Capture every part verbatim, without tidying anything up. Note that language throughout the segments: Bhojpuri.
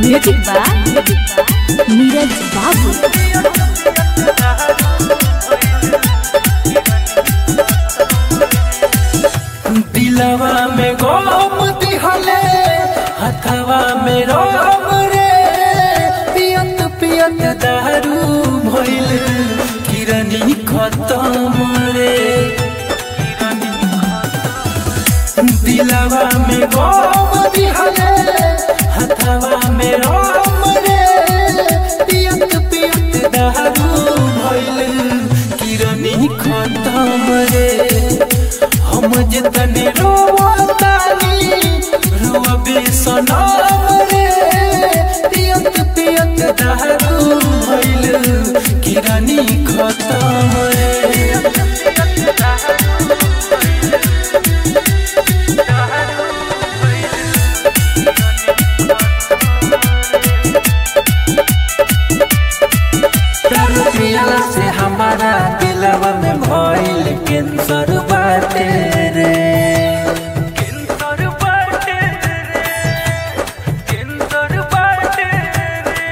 म्यूजिक बा नीरज बाबू। दिलवा में गोम दिहले हथवा में रोम रे, पियत पियत दारू भइल किरनी खत्म रे। दिलवा में गोम दिहले हथवा में रोम रे, पियत पियत दारू भइल किरनी खत्म रे। हम जितने रोवतानी रोवे सनम रे, पियत पियत दारू भइल किरनी खत्म रे। दारू पियला से हमारा दिलवा में भइल कैंसर बाटे रे, कैंसर बाटे रे, कैंसर बाटे रे।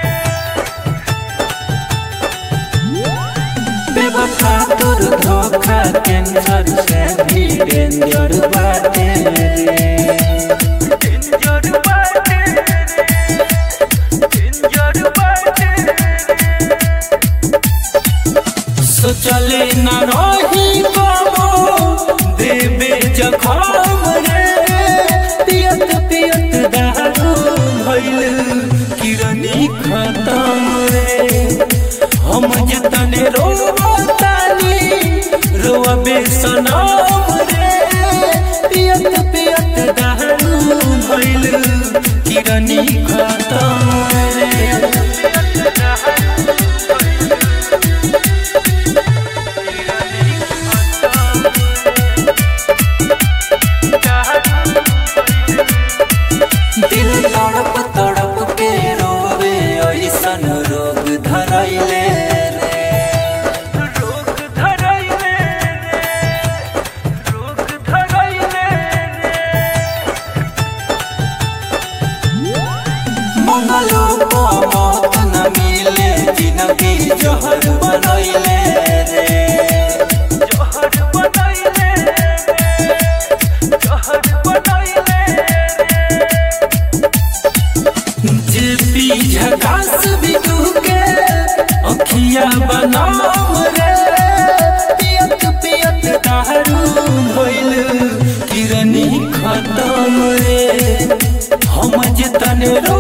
बेवफा तोर धोखा कैंसर से भी डेंजर बाटे रे, डेंजर बाटे रे, डेंजर बाटे रे। सोचले न रही बाबो देवे जखम रे, पियत पियत दारू भइल किरनी खत्म रे। हम जितने रोवतानी रोवे सनम रे, पियत पियत दारू भइल किरनी खत्म रे। दिल तड़प तड़प के रोवे ऐसन रोग धरैले रे, रोग धरैले रे, रोग धरैले रे। मंगलो को मौत न मिले जिंदगी जहर बनैले रे, जहर बनैले रे, जहर बनैले रे। झकास बिकू के अखिया बनाम रे, पियत पियत दारू भइल किरनी खत्म रे। हम जितने